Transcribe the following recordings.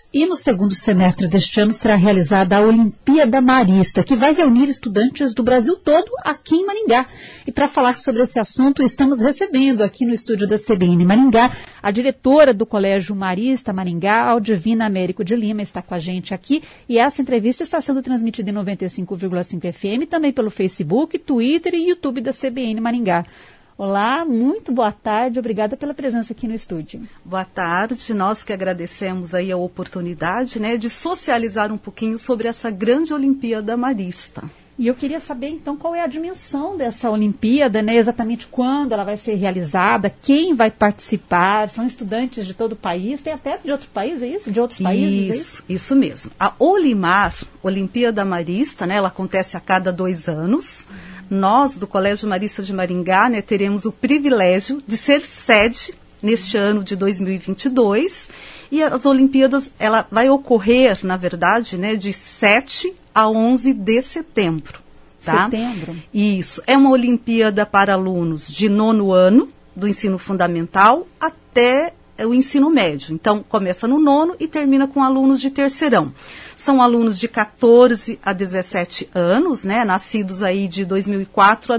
E no segundo semestre deste ano será realizada a Olimpíada Marista, que vai reunir estudantes do Brasil todo aqui em Maringá. E para falar sobre esse assunto, estamos recebendo aqui no estúdio da CBN Maringá a diretora do Colégio Marista Maringá, Aldivina Américo de Lima, está com a gente aqui. E essa entrevista está sendo transmitida em 95,5 FM, também pelo Facebook, Twitter e YouTube da CBN Maringá. Olá, muito boa tarde, obrigada pela presença aqui no estúdio. Boa tarde, nós que agradecemos aí a oportunidade, né, de socializar um pouquinho sobre essa grande Olimpíada Marista. E eu queria saber, então, qual é a dimensão dessa Olimpíada, né, exatamente quando ela vai ser realizada, quem vai participar, são estudantes de todo o país, tem até de outro país, é isso? De outros países, Isso mesmo. A Olimar, Olimpíada Marista, né, ela acontece a cada 2 anos. Nós, do Colégio Marista de Maringá, né, teremos o privilégio de ser sede neste ano de 2022. E as Olimpíadas, ela vai ocorrer, na verdade, né, de 7 a 11 de setembro. Tá? Setembro? Isso. É uma Olimpíada para alunos de 9º ano, do ensino fundamental, até o ensino médio. Então, começa no 9º e termina com alunos de terceirão. São alunos de 14 a 17 anos, né, nascidos aí de 2004 a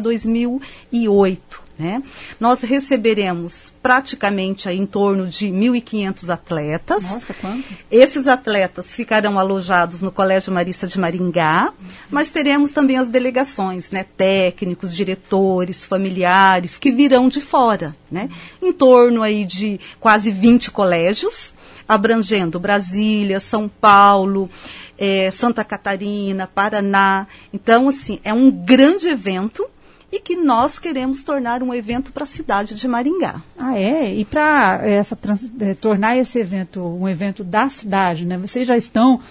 2008. Né? Nós receberemos praticamente aí em torno de 1.500 atletas. Nossa, quanto? Esses atletas ficarão alojados no Colégio Marista de Maringá, mas teremos também as delegações, né, técnicos, diretores, familiares, que virão de fora, né? Em torno aí de quase 20 colégios, abrangendo Brasília, São Paulo, Santa Catarina, Paraná. Então, assim, é um grande evento e que nós queremos tornar um evento para a cidade de Maringá. Ah, é? E para tornar esse evento um evento da cidade, né? Vocês já estão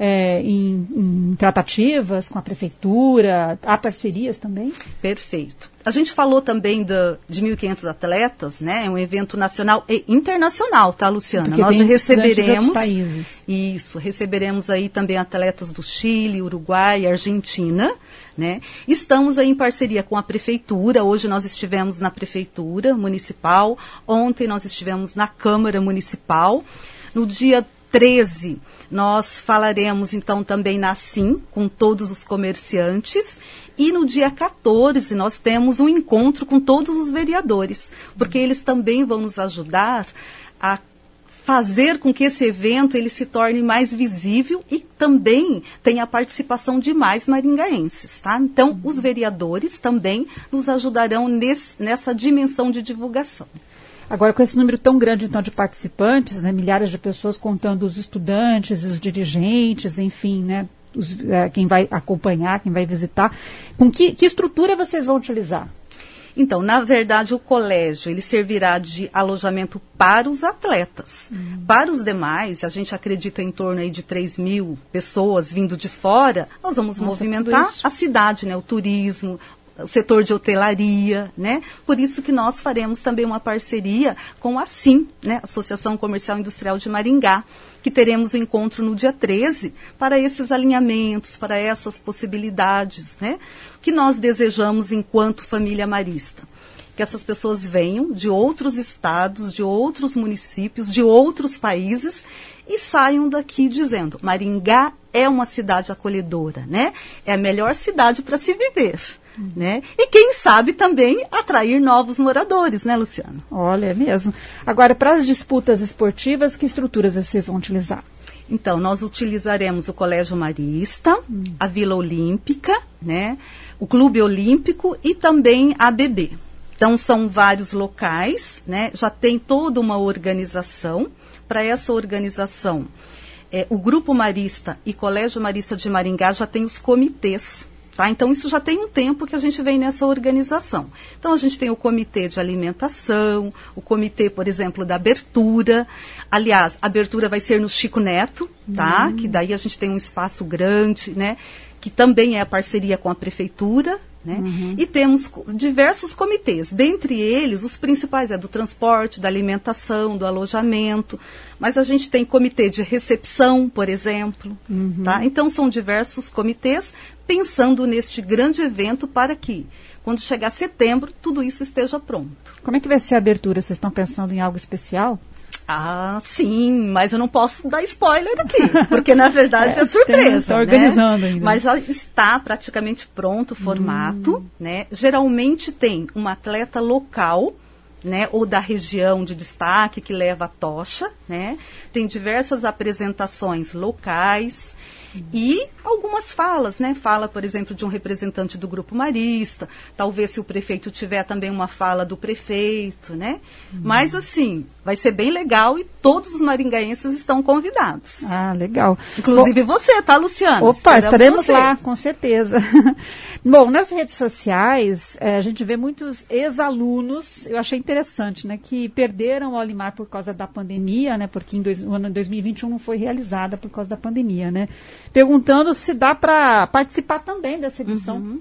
em tratativas com a prefeitura, há parcerias também? Perfeito. A gente falou também de 1.500 atletas, né? É um evento nacional e internacional, tá, Luciana? Porque nós receberemos de outros países. Isso, receberemos aí também atletas do Chile, Uruguai, Argentina, né? Estamos aí em parceria com a prefeitura. Hoje nós estivemos na prefeitura municipal, ontem nós estivemos na Câmara Municipal. No dia 13, nós falaremos então também na SIM, com todos os comerciantes. E no dia 14, nós temos um encontro com todos os vereadores, porque eles também vão nos ajudar a fazer com que esse evento ele se torne mais visível e também tenha a participação de mais maringaenses, tá? Então, os vereadores também nos ajudarão nessa dimensão de divulgação. Agora, com esse número tão grande, então, de participantes, né, milhares de pessoas contando os estudantes, os dirigentes, enfim, né, quem vai acompanhar, quem vai visitar, com que estrutura vocês vão utilizar? Então, na verdade, o colégio, ele servirá de alojamento para os atletas. Para os demais, a gente acredita em torno aí de 3.000 pessoas vindo de fora, nós vamos movimentar a cidade, né, o turismo, o setor de hotelaria, né? Por isso que nós faremos também uma parceria com a SIM, né? Associação Comercial Industrial de Maringá, que teremos um encontro no dia 13 para esses alinhamentos, para essas possibilidades, né? Que nós desejamos enquanto família marista. Que essas pessoas venham de outros estados, de outros municípios, de outros países e saiam daqui dizendo: Maringá é uma cidade acolhedora, né? É a melhor cidade para se viver. Né? E quem sabe também atrair novos moradores, né, Luciana? Olha, é mesmo. Agora, para as disputas esportivas, que estruturas vocês vão utilizar? Então, nós utilizaremos o Colégio Marista, a Vila Olímpica, né, o Clube Olímpico e também a ABB. Então, são vários locais, né, já tem toda uma organização. Para essa organização, o Grupo Marista e Colégio Marista de Maringá já tem os comitês. Tá? Então, isso já tem um tempo que a gente vem nessa organização. Então, a gente tem o comitê de alimentação, o comitê, por exemplo, da abertura. Aliás, a abertura vai ser no Chico Neto, tá? Que daí a gente tem um espaço grande, né? Que também é a parceria com a prefeitura, né? E temos diversos comitês, dentre eles os principais do transporte, da alimentação, do alojamento, mas a gente tem comitê de recepção, por exemplo, tá? Então são diversos comitês pensando neste grande evento para que, quando chegar setembro, tudo isso esteja pronto. Como é que vai ser a abertura? Vocês estão pensando em algo especial? Ah, sim, mas eu não posso dar spoiler aqui, porque na verdade é surpresa. Está organizando ainda. Mas já está praticamente pronto o formato, né? Geralmente tem um atleta local, né, ou da região de destaque que leva a tocha, né? Tem diversas apresentações locais. E algumas falas, né? Fala, por exemplo, de um representante do Grupo Marista, talvez se o prefeito tiver também uma fala do prefeito, né? Mas assim, vai ser bem legal e todos os maringaenses estão convidados. Ah, legal. Inclusive você, tá, Luciana? Opa, estaremos lá, com certeza. Bom, nas redes sociais, a gente vê muitos ex-alunos, eu achei interessante, né? Que perderam o Olimar por causa da pandemia, né? Porque o ano 2021 não foi realizada por causa da pandemia, né? Perguntando se dá para participar também dessa edição.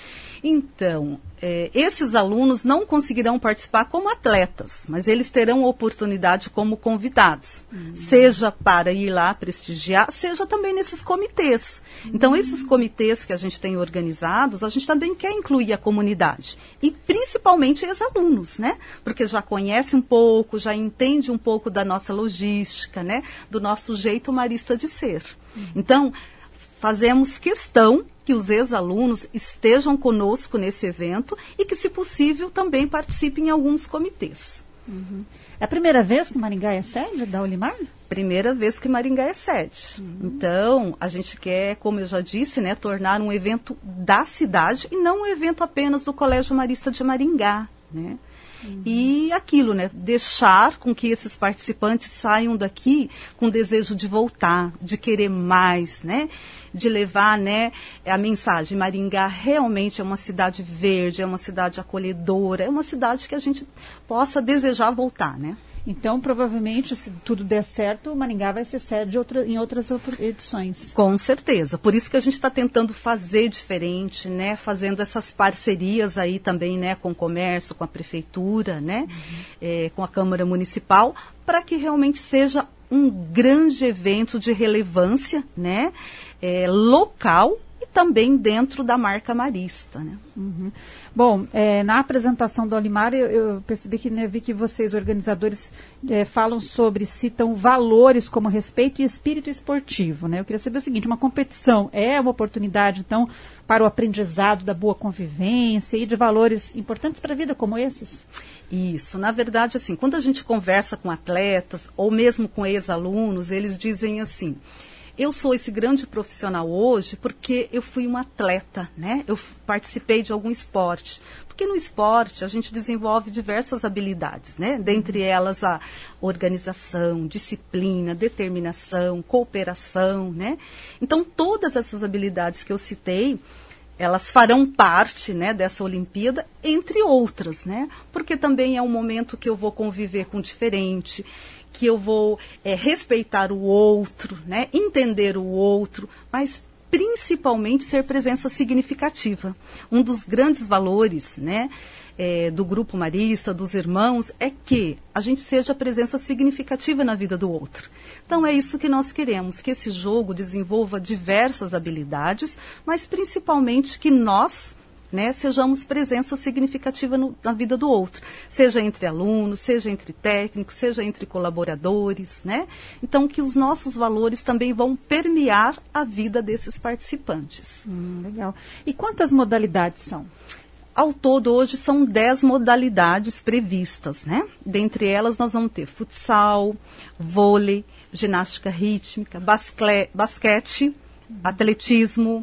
Então, esses alunos não conseguirão participar como atletas, mas eles terão oportunidade como convidados, seja para ir lá prestigiar, seja também nesses comitês. Então, esses comitês que a gente tem organizados, a gente também quer incluir a comunidade, e principalmente ex-alunos, né? Porque já conhece um pouco, já entende um pouco da nossa logística, né? Do nosso jeito marista de ser. Então, fazemos questão que os ex-alunos estejam conosco nesse evento e que, se possível, também participem em alguns comitês. É a primeira vez que Maringá é sede da Olimar? Primeira vez que Maringá é sede. Então, a gente quer, como eu já disse, né, tornar um evento da cidade e não um evento apenas do Colégio Marista de Maringá, né? E aquilo, né, deixar com que esses participantes saiam daqui com desejo de voltar, de querer mais, né, de levar, né, a mensagem. Maringá realmente é uma cidade verde, é uma cidade acolhedora, é uma cidade que a gente possa desejar voltar, né. Então, provavelmente, se tudo der certo, Maringá vai ser sede em outras edições. Com certeza. Por isso que a gente está tentando fazer diferente, né? Fazendo essas parcerias aí também, né? Com o comércio, com a prefeitura, né? Com a Câmara Municipal, para que realmente seja um grande evento de relevância, né? Local e também dentro da marca marista, né? Bom, na apresentação do Olimar, eu percebi que, né, vi que vocês, organizadores, falam citam valores como respeito e espírito esportivo, né? Eu queria saber o seguinte, uma competição é uma oportunidade, então, para o aprendizado da boa convivência e de valores importantes para a vida como esses? Isso, na verdade, assim, quando a gente conversa com atletas ou mesmo com ex-alunos, eles dizem assim: eu sou esse grande profissional hoje porque eu fui um atleta, né? Eu participei de algum esporte. Porque no esporte a gente desenvolve diversas habilidades, né? Dentre elas a organização, disciplina, determinação, cooperação, né? Então todas essas habilidades que eu citei, elas farão parte, né, dessa Olimpíada, entre outras, né? Porque também é um momento que eu vou conviver com o diferente, que eu vou respeitar o outro, né, entender o outro, mas principalmente ser presença significativa. Um dos grandes valores, né, do Grupo Marista, dos irmãos, é que a gente seja presença significativa na vida do outro. Então é isso que nós queremos, que esse jogo desenvolva diversas habilidades, mas principalmente que nós, né, sejamos presença significativa na vida do outro, seja entre alunos, seja entre técnicos, seja entre colaboradores, né? Então que os nossos valores também vão permear a vida desses participantes. Legal. E quantas modalidades são? Ao todo, hoje, são 10 modalidades previstas, né? Dentre elas, nós vamos ter futsal, vôlei, ginástica rítmica, basquete, atletismo,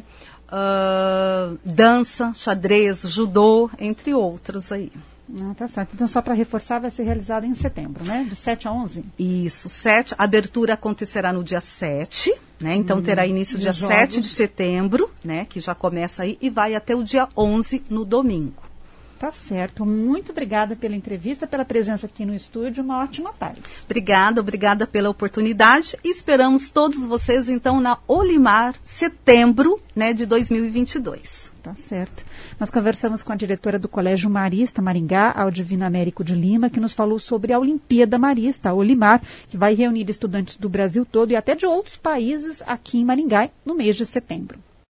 dança, xadrez, judô, entre outros aí. Tá certo. Então, só para reforçar, vai ser realizado em setembro, né? De 7 a 11? Isso, a abertura acontecerá no dia 7, né? Então, terá início dia 7 de setembro, né? Que já começa aí, e vai até o dia 11, no domingo. Tá certo. Muito obrigada pela entrevista, pela presença aqui no estúdio. Uma ótima tarde. Obrigada pela oportunidade. E esperamos todos vocês, então, na Olimar, setembro, né, de 2022. Tá certo. Nós conversamos com a diretora do Colégio Marista Maringá, Aldivina Américo de Lima, que nos falou sobre a Olimpíada Marista, a Olimar, que vai reunir estudantes do Brasil todo e até de outros países aqui em Maringá no mês de setembro.